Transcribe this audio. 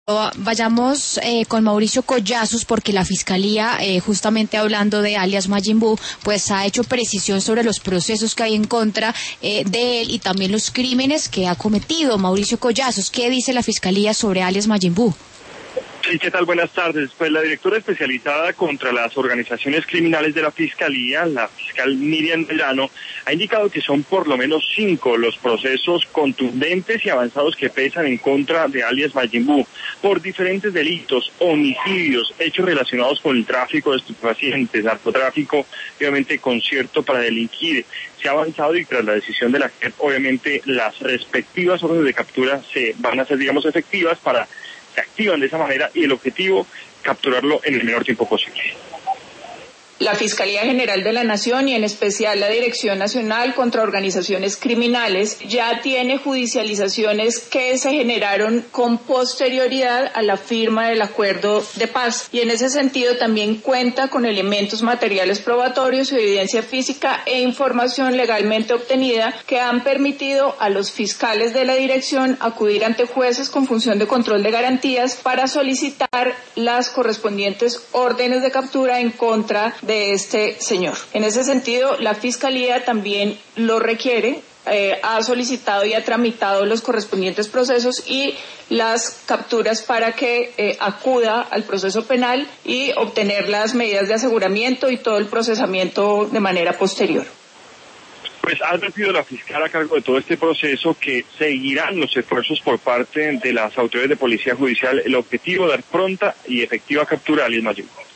Vayamos con Mauricio Collazos, porque la Fiscalía, justamente hablando de alias Majin Buu, pues ha hecho precisión sobre los procesos que hay en contra de él y también los crímenes que ha cometido. Mauricio Collazos, ¿qué dice la Fiscalía sobre alias Majin Buu? Sí, ¿qué tal? Buenas tardes. Pues la directora especializada contra las organizaciones criminales de la Fiscalía, la fiscal Miriam Delano, ha indicado que son por lo menos 5 los procesos contundentes y avanzados que pesan en contra de alias Majin Buu por diferentes delitos, homicidios, hechos relacionados con el tráfico de estupefacientes, narcotráfico, obviamente concierto para delinquir. Se ha avanzado y tras la decisión de la JEP, obviamente las respectivas órdenes de captura se van a ser, efectivas se activan de esa manera y el objetivo, capturarlo en el menor tiempo posible. La Fiscalía General de la Nación y en especial la Dirección Nacional contra Organizaciones Criminales ya tiene judicializaciones que se generaron con posterioridad a la firma del acuerdo de paz y en ese sentido también cuenta con elementos materiales probatorios, evidencia física e información legalmente obtenida que han permitido a los fiscales de la dirección acudir ante jueces con función de control de garantías para solicitar las correspondientes órdenes de captura en contra de este señor. En ese sentido, la Fiscalía también lo requiere, ha solicitado y ha tramitado los correspondientes procesos y las capturas para que acuda al proceso penal y obtener las medidas de aseguramiento y todo el procesamiento de manera posterior. Pues ha advertido la fiscal a cargo de todo este proceso que seguirán los esfuerzos por parte de las autoridades de policía judicial, el objetivo de dar pronta y efectiva captura a alias Majin Buu.